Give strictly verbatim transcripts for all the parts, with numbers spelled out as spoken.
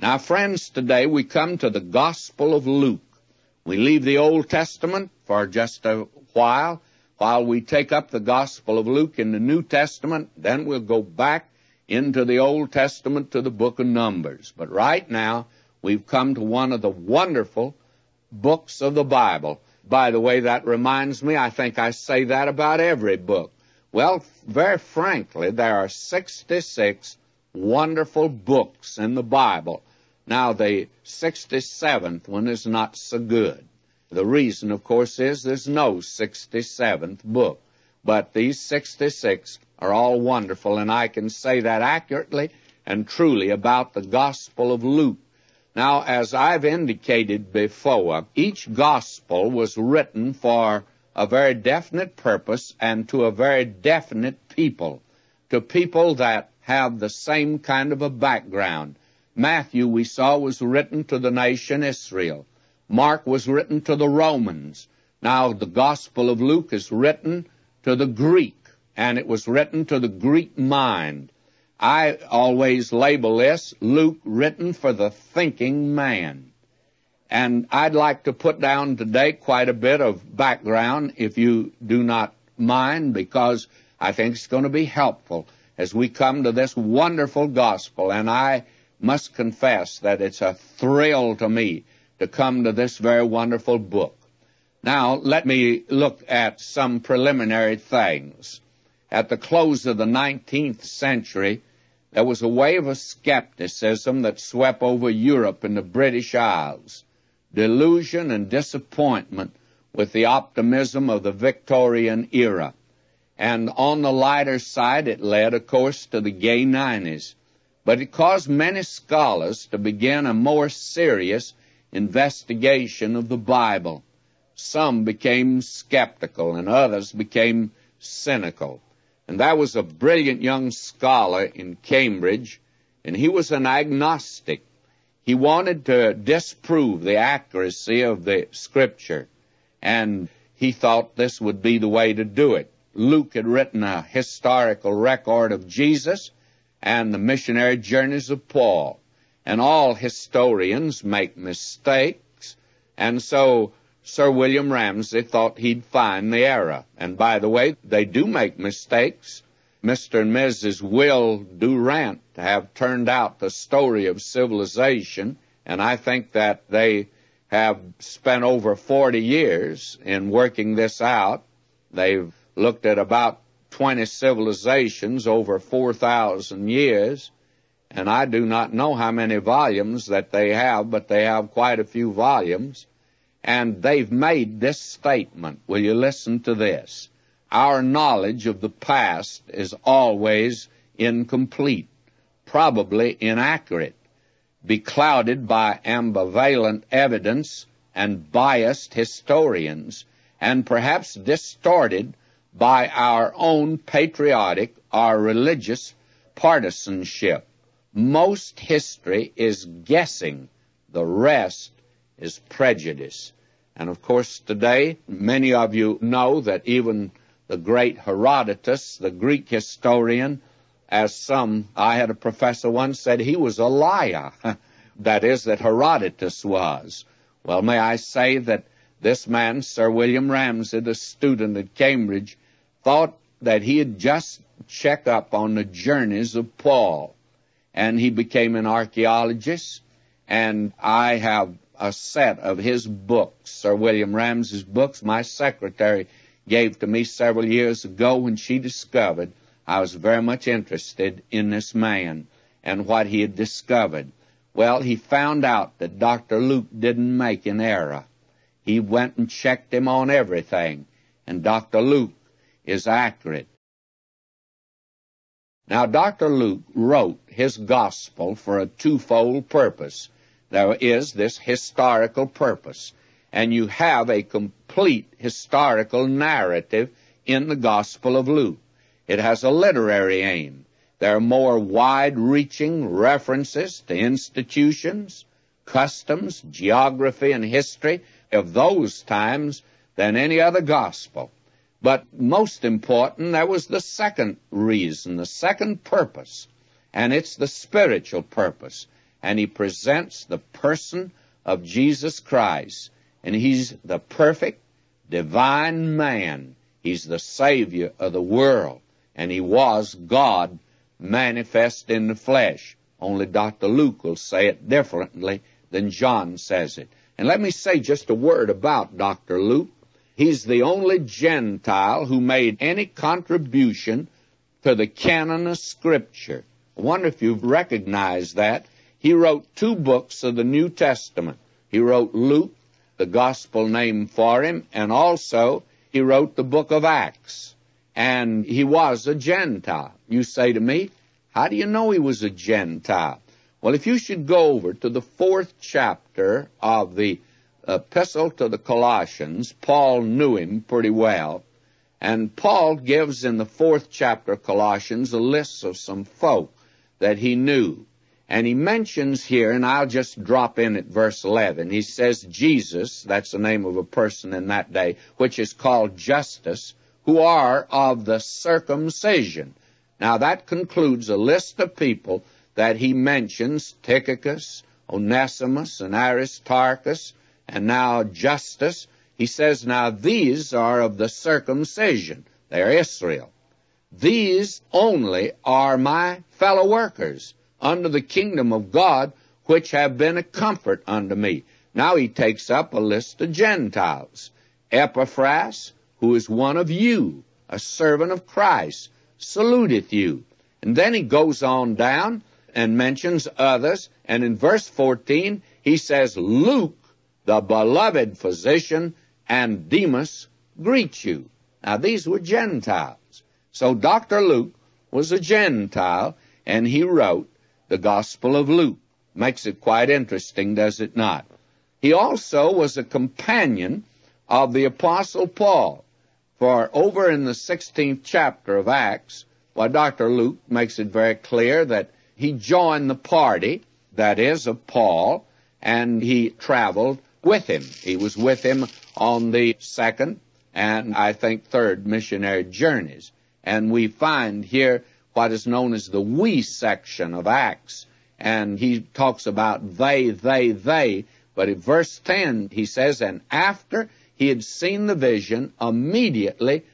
Now, friends, today we come to the Gospel of Luke. We leave the Old Testament for just a while, while we take up the Gospel of Luke in the New Testament. Then we'll go back into the Old Testament to the book of Numbers. But right now, we've come to one of the wonderful books of the Bible. By the way, that reminds me, I think I say that about every book. Well, very frankly, there are sixty-six wonderful books in the Bible. Now, the sixty-seventh one is not so good. The reason, of course, is there's no sixty-seventh book. But these sixty-six are all wonderful, and I can say that accurately and truly about the Gospel of Luke. Now, as I've indicated before, each Gospel was written for a very definite purpose and to a very definite people, to people that have the same kind of a background. Matthew, we saw, was written to the nation Israel. Mark was written to the Romans. Now, the Gospel of Luke is written to the Greek, and it was written to the Greek mind. I always label this Luke, written for the thinking man. And I'd like to put down today quite a bit of background, if you do not mind, because I think it's going to be helpful as we come to this wonderful gospel. And I must confess that it's a thrill to me to come to this very wonderful book. Now, let me look at some preliminary things. At the close of the nineteenth century, there was a wave of skepticism that swept over Europe and the British Isles. Delusion and disappointment with the optimism of the Victorian era. And on the lighter side, it led, of course, to the gay nineties. But it caused many scholars to begin a more serious investigation of the Bible. Some became skeptical and others became cynical. And there was a brilliant young scholar in Cambridge, and he was an agnostic. He wanted to disprove the accuracy of the Scripture, and he thought this would be the way to do it. Luke had written a historical record of Jesus and the missionary journeys of Paul, and all historians make mistakes, and so Sir William Ramsay thought he'd find the error. And by the way, they do make mistakes. Mister and Missus Will Durant have turned out the story of civilization, and I think that they have spent over forty years in working this out. They've looked at about twenty civilizations over four thousand years, and I do not know how many volumes that they have, but they have quite a few volumes, and they've made this statement. Will you listen to this? Our knowledge of the past is always incomplete, probably inaccurate, beclouded by ambivalent evidence and biased historians, and perhaps distorted by our own patriotic or religious partisanship. Most history is guessing. The rest is prejudice. And of course, today, many of you know that even the great Herodotus, the Greek historian, as some, I had a professor once said he was a liar. That is, that Herodotus was. Well, may I say that this man, Sir William Ramsay, the student at Cambridge, thought that he had just checked up on the journeys of Paul. And he became an archaeologist, and I have a set of his books, Sir William Ramsay's books. My secretary gave to me several years ago when she discovered I was very much interested in this man and what he had discovered. Well, he found out that Doctor Luke didn't make an error. He went and checked him on everything, and Doctor Luke is accurate. Now, Doctor Luke wrote his gospel for a twofold purpose. There is this historical purpose, and you have a complete historical narrative in the Gospel of Luke. It has a literary aim. There are more wide-reaching references to institutions, customs, geography, and history of those times than any other gospel. But most important, there was the second reason, the second purpose, and it's the spiritual purpose. and he presents the person of Jesus Christ. And he's the perfect, divine man. He's the Savior of the world. And he was God manifest in the flesh. Only Doctor Luke will say it differently than John says it. And let me say just a word about Doctor Luke. He's the only Gentile who made any contribution to the canon of Scripture. I wonder if you've recognized that. He wrote two books of the New Testament. He wrote Luke, the gospel name for him, and also he wrote the book of Acts. And he was a Gentile. You say to me, how do you know he was a Gentile? Well, if you should go over to the fourth chapter of the epistle to the Colossians, Paul knew him pretty well. And Paul gives in the fourth chapter of Colossians a list of some folk that he knew. And he mentions here, and I'll just drop in at verse eleven, he says, Jesus, that's the name of a person in that day, which is called Justus, who are of the circumcision. Now that concludes a list of people that he mentions, Tychicus, Onesimus, and Aristarchus, and now Justus. He says, now these are of the circumcision. They're Israel. These only are my fellow workers under the kingdom of God, which have been a comfort unto me. Now he takes up a list of Gentiles. Epaphras, who is one of you, a servant of Christ, saluteth you. And then he goes on down and mentions others. And in verse fourteen, he says, Luke, the beloved physician, and Demas greet you. Now, these were Gentiles. So Doctor Luke was a Gentile, and he wrote the Gospel of Luke. Makes it quite interesting, does it not? He also was a companion of the Apostle Paul. For over in the sixteenth chapter of Acts, well, Doctor Luke makes it very clear that he joined the party, that is, of Paul, and he traveled with him. He was with him on the second and, I think, third missionary journeys. And we find here what is known as the we section of Acts. And he talks about they, they, they. But in verse ten, he says, and after he had seen the vision, immediately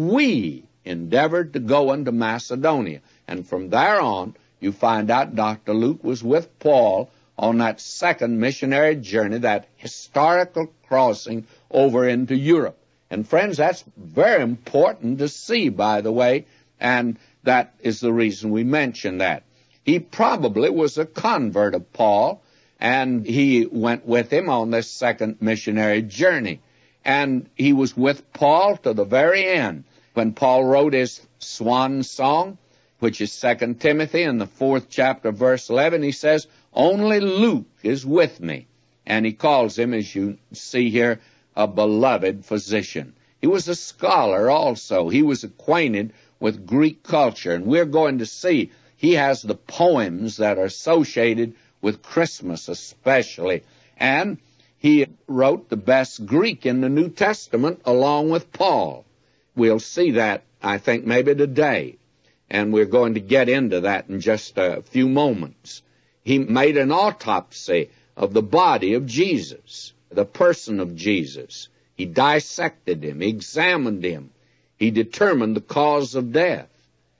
we endeavored to go into Macedonia. And from there on, you find out Doctor Luke was with Paul on that second missionary journey, that historical crossing over into Europe. And friends, that's very important to see, by the way, and that is the reason we mention that. He probably was a convert of Paul, and he went with him on this second missionary journey. And he was with Paul to the very end. When Paul wrote his swan song, which is Second Timothy in the fourth chapter, verse eleven, he says, only Luke is with me. And he calls him, as you see here, a beloved physician. He was a scholar also. He was acquainted with Greek culture. And we're going to see he has the poems that are associated with Christmas especially. And he wrote the best Greek in the New Testament along with Paul. We'll see that, I think, maybe today. And we're going to get into that in just a few moments. He made an autopsy of the body of Jesus, the person of Jesus. He dissected him, he examined him. He determined the cause of death.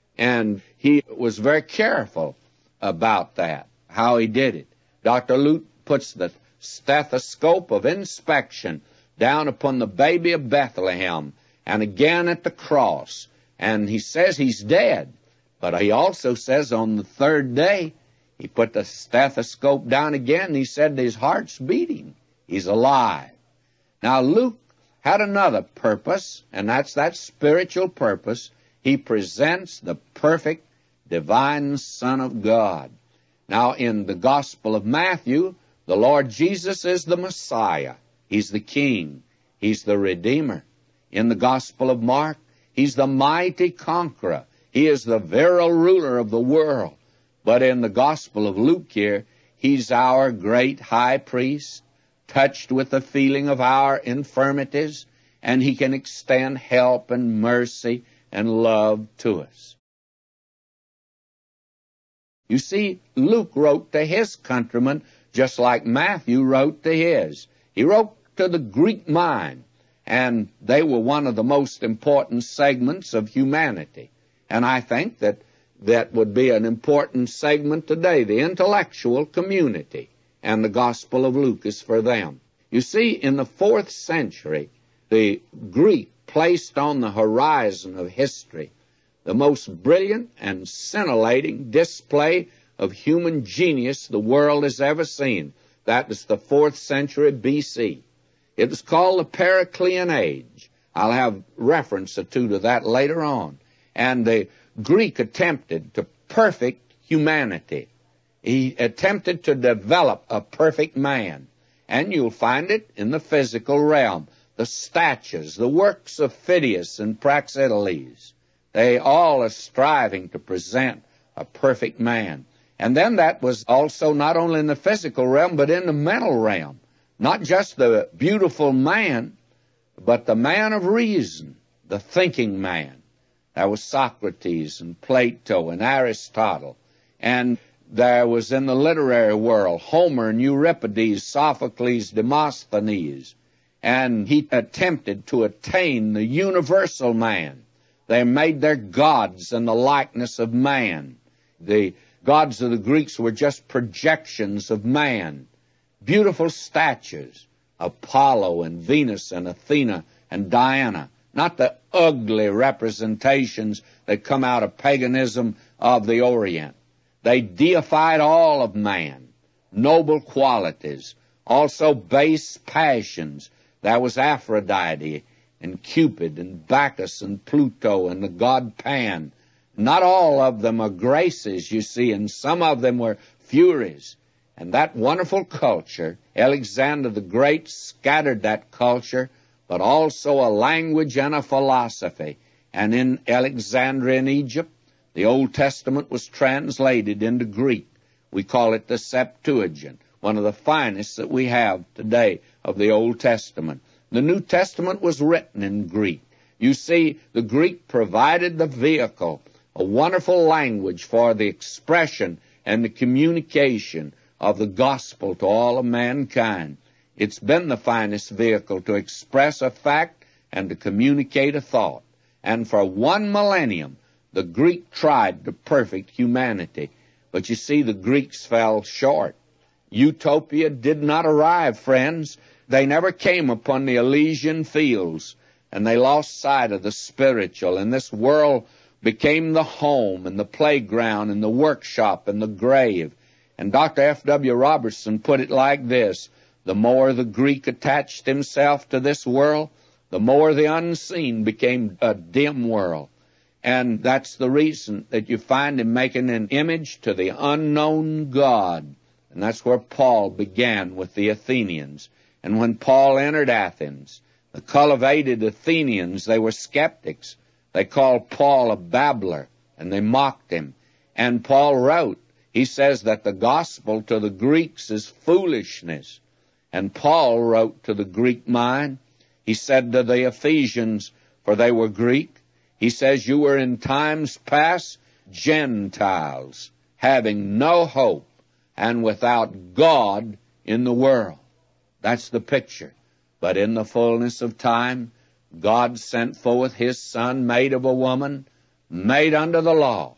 And he was very careful about that, how he did it. Doctor Luke puts the stethoscope of inspection down upon the baby of Bethlehem and again at the cross. And he says he's dead. But he also says on the third day, he put the stethoscope down again, and he said his heart's beating. He's alive. Now, Luke had another purpose, and that's that spiritual purpose. He presents the perfect divine Son of God. Now, in the Gospel of Matthew, the Lord Jesus is the Messiah. He's the King. He's the Redeemer. In the Gospel of Mark, he's the mighty conqueror. He is the virile ruler of the world. But in the Gospel of Luke here, he's our great high priest, touched with the feeling of our infirmities, and he can extend help and mercy and love to us. You see, Luke wrote to his countrymen just like Matthew wrote to his. He wrote to the Greek mind, and they were one of the most important segments of humanity. And I think that that would be an important segment today, the intellectual community, and the Gospel of Luke is for them. You see, in the fourth century, the Greek placed on the horizon of history the most brilliant and scintillating display of human genius the world has ever seen. That was the fourth century B C. It was called the Periclean Age. I'll have reference or two to that later on. And the Greek attempted to perfect humanity. He attempted to develop a perfect man. And you'll find it in the physical realm. The statues, the works of Phidias and Praxiteles, they all are striving to present a perfect man. And then that was also not only in the physical realm, but in the mental realm. Not just the beautiful man, but the man of reason, the thinking man. There was Socrates and Plato and Aristotle. And there was in the literary world Homer and Euripides, Sophocles, Demosthenes. And he attempted to attain the universal man. They made their gods in the likeness of man. The gods of the Greeks were just projections of man. Beautiful statues, Apollo and Venus and Athena and Diana, not the ugly representations that come out of paganism of the Orient. They deified all of man, noble qualities, also base passions. There was Aphrodite and Cupid and Bacchus and Pluto and the god Pan. Not all of them are graces, you see, and some of them were furies. And that wonderful culture, Alexander the Great scattered that culture, but also a language and a philosophy. And in Alexandria in Egypt, the Old Testament was translated into Greek. We call it the Septuagint, one of the finest that we have today of the Old Testament. The New Testament was written in Greek. You see, the Greek provided the vehicle, a wonderful language for the expression and the communication of the gospel to all of mankind. It's been the finest vehicle to express a fact and to communicate a thought. And for one millennium, the Greek tried to perfect humanity. But you see, the Greeks fell short. Utopia did not arrive, friends. They never came upon the Elysian fields, and they lost sight of the spiritual, and this world became the home and the playground and the workshop and the grave. And Doctor F W Robertson put it like this: the more the Greek attached himself to this world, the more the unseen became a dim world. And that's the reason that you find him making an image to the unknown God. And that's where Paul began with the Athenians. And when Paul entered Athens, the cultivated Athenians, they were skeptics. They called Paul a babbler, and they mocked him. And Paul wrote, he says that the gospel to the Greeks is foolishness. And Paul wrote to the Greek mind. He said to the Ephesians, for they were Greek, he says, you were in times past Gentiles, having no hope and without God in the world. That's the picture. But in the fullness of time, God sent forth his Son, made of a woman, made under the law.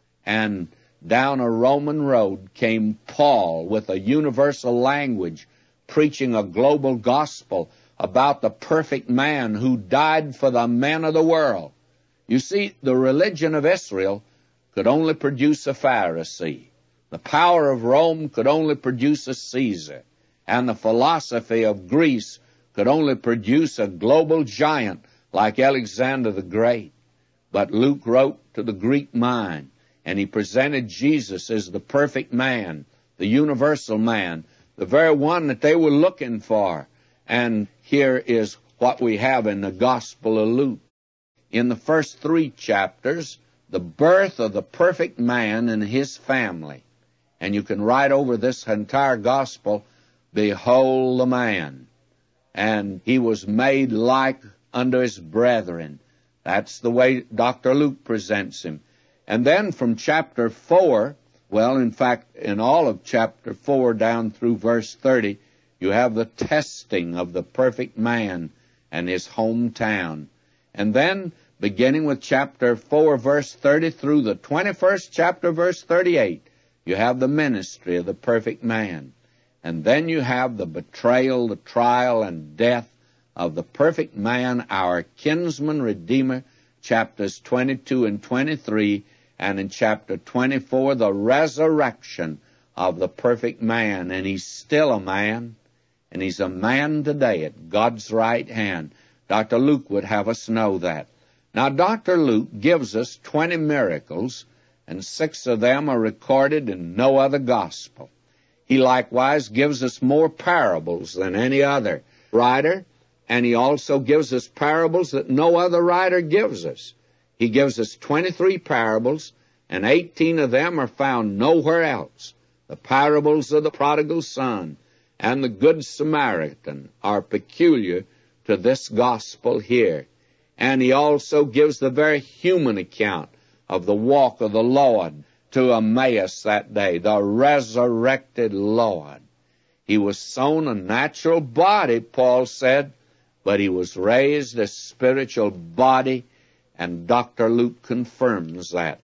And down a Roman road came Paul with a universal language, preaching a global gospel about the perfect man who died for the men of the world. You see, the religion of Israel could only produce a Pharisee. The power of Rome could only produce a Caesar. And the philosophy of Greece could only produce a global giant like Alexander the Great. But Luke wrote to the Greek mind, and he presented Jesus as the perfect man, the universal man, the very one that they were looking for. And here is what we have in the Gospel of Luke. In the first three chapters, the birth of the perfect man and his family. And you can write over this entire gospel, behold the man. And he was made like unto his brethren. That's the way Doctor Luke presents him. And then from chapter four, Well, in fact, in all of chapter four down through verse thirty, you have the testing of the perfect man and his hometown. And then, beginning with chapter four, verse thirty, through the twenty-first chapter, verse thirty-eight, you have the ministry of the perfect man. And then you have the betrayal, the trial, and death of the perfect man, our kinsman redeemer, chapters twenty-two and twenty-three, and in chapter twenty-four, the resurrection of the perfect man. And he's still a man, and he's a man today at God's right hand. Doctor Luke would have us know that. Now, Doctor Luke gives us twenty miracles, and six of them are recorded in no other gospel. He likewise gives us more parables than any other writer, and he also gives us parables that no other writer gives us. He gives us twenty-three parables, and eighteen of them are found nowhere else. The parables of the prodigal son and the Good Samaritan are peculiar to this gospel here. And he also gives the very human account of the walk of the Lord to Emmaus that day, the resurrected Lord. He was sown a natural body, Paul said, but he was raised a spiritual body, and Doctor Luke confirms that.